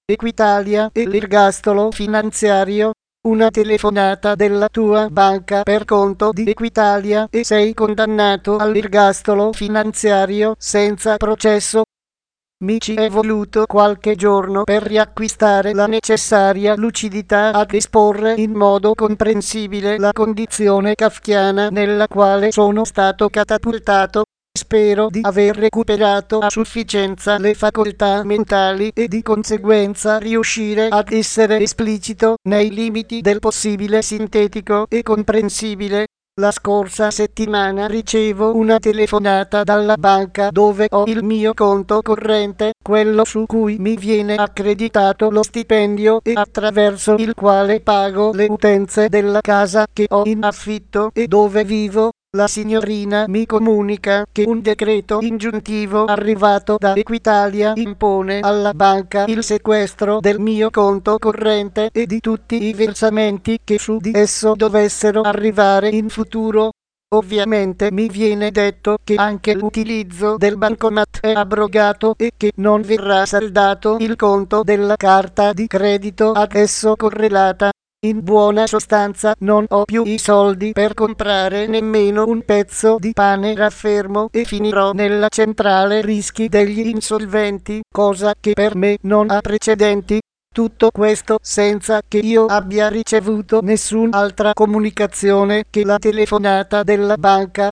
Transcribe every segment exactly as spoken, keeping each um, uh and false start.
Equitalia e l'ergastolo finanziario. Una telefonata della tua banca per conto di Equitalia e sei condannato all'ergastolo finanziario senza processo. Mi ci è voluto qualche giorno per riacquistare la necessaria lucidità ad esporre in modo comprensibile la condizione kafkiana nella quale sono stato catapultato. Spero di aver recuperato a sufficienza le facoltà mentali e di conseguenza riuscire ad essere esplicito nei limiti del possibile sintetico e comprensibile. La scorsa settimana ricevo una telefonata dalla banca dove ho il mio conto corrente, quello su cui mi viene accreditato lo stipendio e attraverso il quale pago le utenze della casa che ho in affitto e dove vivo. La signorina mi comunica che un decreto ingiuntivo arrivato da Equitalia impone alla banca il sequestro del mio conto corrente e di tutti i versamenti che su di esso dovessero arrivare in futuro. Ovviamente mi viene detto che anche l'utilizzo del bancomat è abrogato e che non verrà saldato il conto della carta di credito ad esso correlata. In buona sostanza non ho più i soldi per comprare nemmeno un pezzo di pane raffermo e finirò nella centrale rischi degli insolventi, cosa che per me non ha precedenti. Tutto questo senza che io abbia ricevuto nessun'altra comunicazione che la telefonata della banca.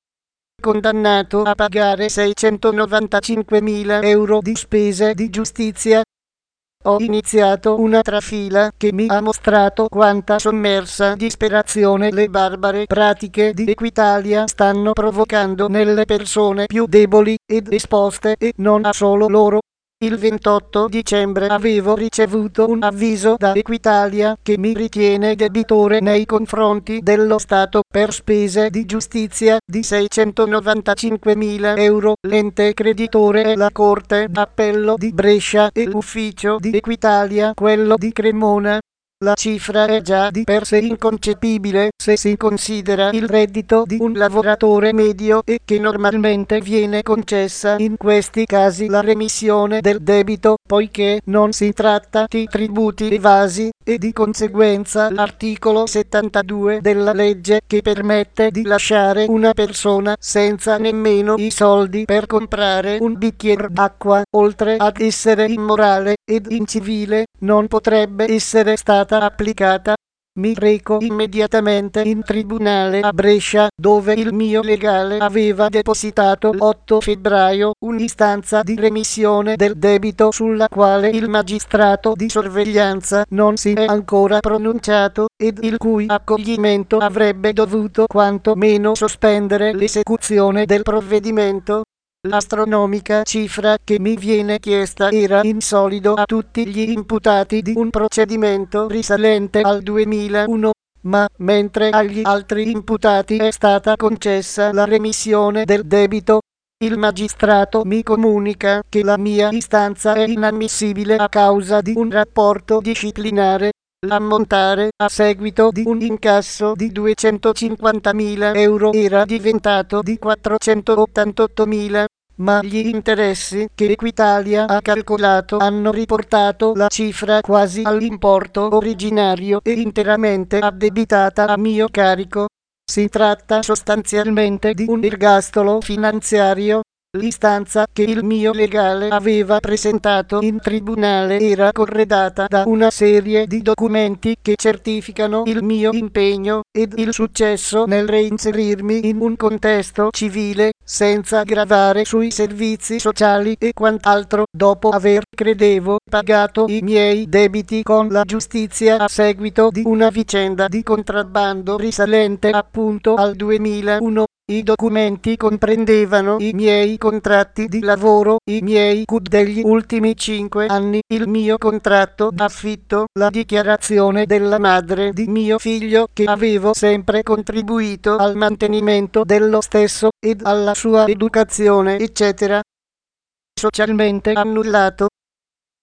Condannato a pagare seicentonovantacinquemila euro di spese di giustizia. Ho iniziato una trafila che mi ha mostrato quanta sommersa disperazione le barbare pratiche di Equitalia stanno provocando nelle persone più deboli ed esposte e non a solo loro. Il ventotto dicembre avevo ricevuto un avviso da Equitalia che mi ritiene debitore nei confronti dello Stato per spese di giustizia di seicentonovantacinquemila euro. L'ente creditore è la Corte d'Appello di Brescia e l'ufficio di Equitalia quello di Cremona. La cifra è già di per sé inconcepibile se si considera il reddito di un lavoratore medio e che normalmente viene concessa in questi casi la remissione del debito, poiché non si tratta di tributi evasi, e di conseguenza l'articolo settantadue della legge che permette di lasciare una persona senza nemmeno i soldi per comprare un bicchiere d'acqua, oltre ad essere immorale ed incivile, non potrebbe essere stata applicata. Mi reco immediatamente in tribunale a Brescia, dove il mio legale aveva depositato l'otto febbraio un'istanza di remissione del debito sulla quale il magistrato di sorveglianza non si è ancora pronunciato ed il cui accoglimento avrebbe dovuto quanto meno sospendere l'esecuzione del provvedimento. L'astronomica cifra che mi viene chiesta era in solido a tutti gli imputati di un procedimento risalente al duemilauno, ma mentre agli altri imputati è stata concessa la remissione del debito, il magistrato mi comunica che la mia istanza è inammissibile a causa di un rapporto disciplinare. L'ammontare, a seguito di un incasso di duecentocinquantamila euro, era diventato di quattrocentottantottomila, ma gli interessi che Equitalia ha calcolato hanno riportato la cifra quasi all'importo originario e interamente addebitata a mio carico. Si tratta sostanzialmente di un ergastolo finanziario. L'istanza che il mio legale aveva presentato in tribunale era corredata da una serie di documenti che certificano il mio impegno ed il successo nel reinserirmi in un contesto civile, senza gravare sui servizi sociali e quant'altro, dopo aver, credevo, pagato i miei debiti con la giustizia a seguito di una vicenda di contrabbando risalente appunto al duemilauno. I documenti comprendevano i miei contratti di lavoro, i miei C U D degli ultimi cinque anni, il mio contratto d'affitto, la dichiarazione della madre di mio figlio che avevo sempre contribuito al mantenimento dello stesso ed alla sua educazione, eccetera. Socialmente annullato.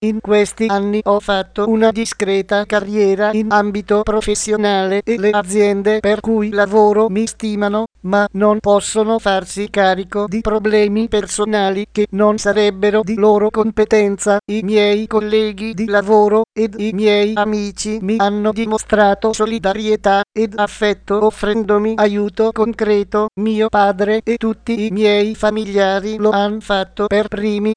In questi anni ho fatto una discreta carriera in ambito professionale e le aziende per cui lavoro mi stimano, ma non possono farsi carico di problemi personali che non sarebbero di loro competenza. I miei colleghi di lavoro ed i miei amici mi hanno dimostrato solidarietà ed affetto offrendomi aiuto concreto. Mio padre e tutti i miei familiari lo hanno fatto per primi.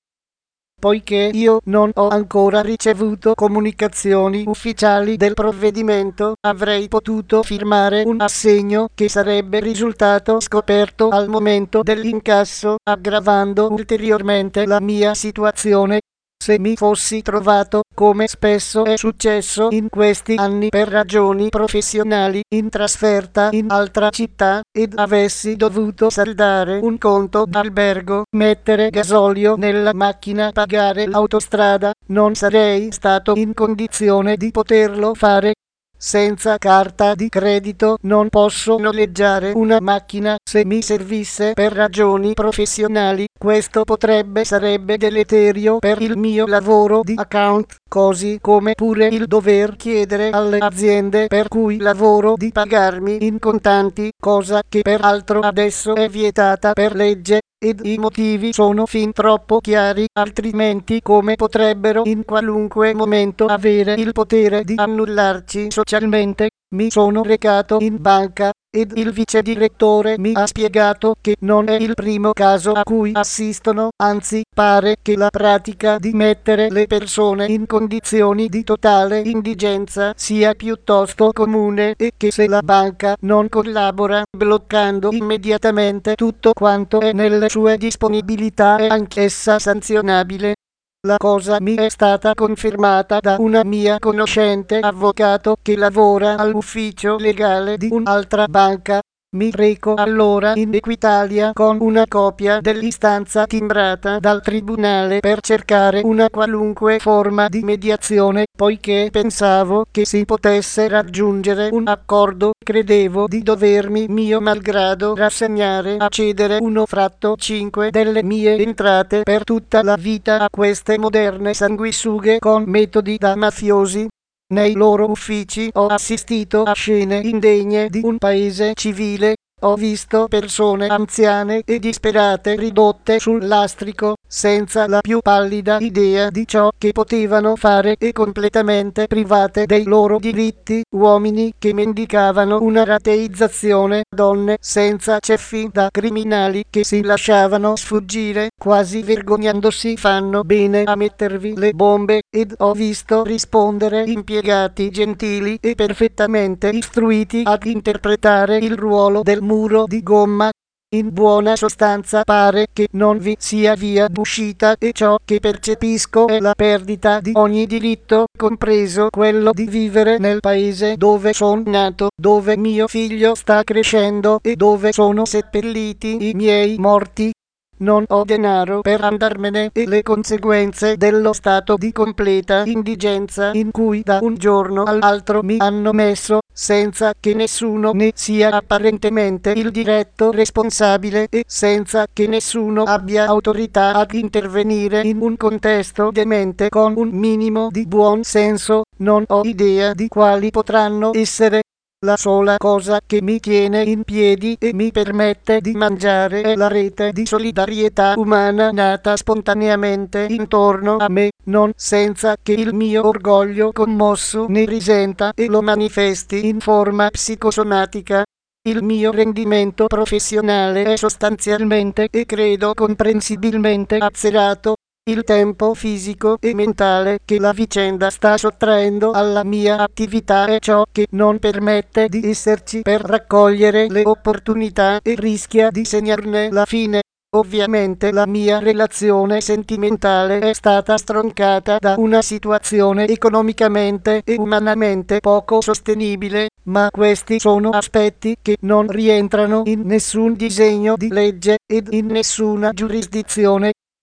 Poiché io non ho ancora ricevuto comunicazioni ufficiali del provvedimento, avrei potuto firmare un assegno che sarebbe risultato scoperto al momento dell'incasso, aggravando ulteriormente la mia situazione. Se mi fossi trovato, come spesso è successo in questi anni per ragioni professionali, in trasferta in altra città ed avessi dovuto saldare un conto d'albergo, mettere gasolio nella macchina, pagare l'autostrada, non sarei stato in condizione di poterlo fare. Senza carta di credito non posso noleggiare una macchina se mi servisse per ragioni professionali. Questo potrebbe sarebbe deleterio per il mio lavoro di account, così come pure il dover chiedere alle aziende per cui lavoro di pagarmi in contanti, cosa che peraltro adesso è vietata per legge. Ed i motivi sono fin troppo chiari, altrimenti come potrebbero in qualunque momento avere il potere di annullarci socialmente? Mi sono recato in banca ed il vice direttore mi ha spiegato che non è il primo caso a cui assistono, anzi pare che la pratica di mettere le persone in condizioni di totale indigenza sia piuttosto comune e che se la banca non collabora bloccando immediatamente tutto quanto è nelle sue disponibilità è anch'essa sanzionabile. La cosa mi è stata confermata da una mia conoscente avvocato che lavora all'ufficio legale di un'altra banca. Mi reco allora in Equitalia con una copia dell'istanza timbrata dal tribunale per cercare una qualunque forma di mediazione, poiché pensavo che si potesse raggiungere un accordo. Credevo di dovermi mio malgrado rassegnare a cedere uno fratto cinque delle mie entrate per tutta la vita a queste moderne sanguisughe con metodi da mafiosi. Nei loro uffici ho assistito a scene indegne di un paese civile. Ho visto persone anziane e disperate ridotte sul lastrico, senza la più pallida idea di ciò che potevano fare e completamente private dei loro diritti, uomini che mendicavano una rateizzazione, donne senza ceffi da criminali che si lasciavano sfuggire, quasi vergognandosi fanno bene a mettervi le bombe, ed ho visto rispondere impiegati gentili e perfettamente istruiti ad interpretare il ruolo del muro di gomma. In buona sostanza pare che non vi sia via d'uscita e ciò che percepisco è la perdita di ogni diritto, compreso quello di vivere nel paese dove sono nato, dove mio figlio sta crescendo e dove sono seppelliti i miei morti. Non ho denaro per andarmene e le conseguenze dello stato di completa indigenza in cui da un giorno all'altro mi hanno messo, senza che nessuno ne sia apparentemente il diretto responsabile e senza che nessuno abbia autorità ad intervenire in un contesto demente con un minimo di buon senso, non ho idea di quali potranno essere. La sola cosa che mi tiene in piedi e mi permette di mangiare è la rete di solidarietà umana nata spontaneamente intorno a me, non senza che il mio orgoglio commosso ne risenta e lo manifesti in forma psicosomatica. Il mio rendimento professionale è sostanzialmente e credo comprensibilmente azzerato. Il tempo fisico e mentale che la vicenda sta sottraendo alla mia attività è ciò che non permette di esserci per raccogliere le opportunità e rischia di segnarne la fine. Ovviamente la mia relazione sentimentale è stata stroncata da una situazione economicamente e umanamente poco sostenibile, ma questi sono aspetti che non rientrano in nessun disegno di legge ed in nessuna giurisdizione.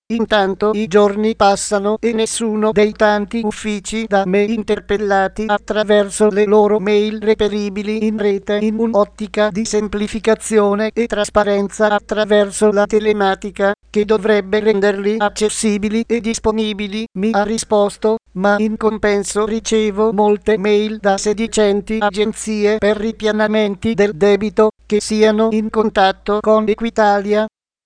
Intanto i giorni passano e nessuno dei tanti uffici da me interpellati attraverso le loro mail reperibili in rete in un'ottica di semplificazione e trasparenza attraverso la telematica che dovrebbe renderli accessibili e disponibili mi ha risposto, ma in compenso ricevo molte mail da sedicenti agenzie per ripianamenti del debito che siano in contatto con Equitalia.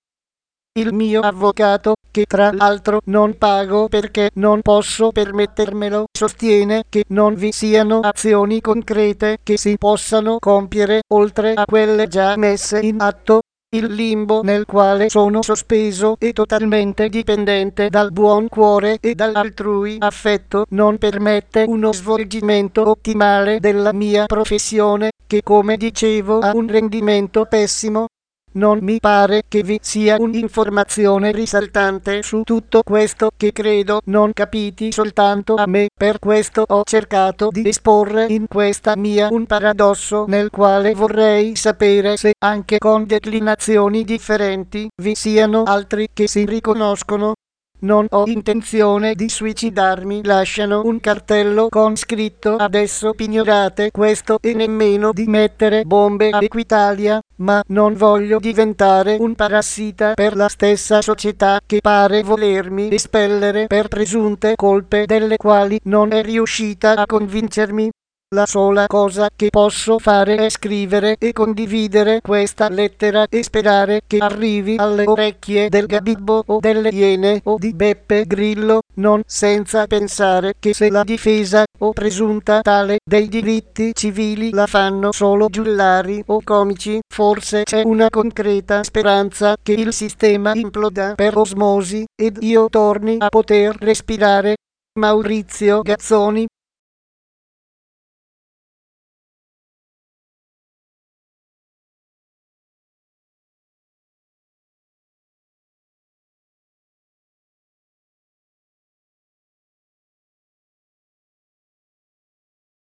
Il mio avvocato, che tra l'altro non pago perché non posso permettermelo, sostiene che non vi siano azioni concrete che si possano compiere oltre a quelle già messe in atto. Il limbo nel quale sono sospeso e totalmente dipendente dal buon cuore e dall'altrui affetto non permette uno svolgimento ottimale della mia professione, che come dicevo ha un rendimento pessimo. Non mi pare che vi sia un'informazione risaltante su tutto questo che credo non capiti soltanto a me, per questo ho cercato di esporre in questa mia un paradosso nel quale vorrei sapere se anche con declinazioni differenti vi siano altri che si riconoscono. Non ho intenzione di suicidarmi, lasciano un cartello con scritto adesso pignorate questo e nemmeno di mettere bombe a Equitalia, ma non voglio diventare un parassita per la stessa società che pare volermi espellere per presunte colpe delle quali non è riuscita a convincermi. La sola cosa che posso fare è scrivere e condividere questa lettera e sperare che arrivi alle orecchie del Gabibbo o delle Iene o di Beppe Grillo, non senza pensare che se la difesa o presunta tale dei diritti civili la fanno solo giullari o comici, forse c'è una concreta speranza che il sistema imploda per osmosi ed io torni a poter respirare. Maurizio Gazzoni.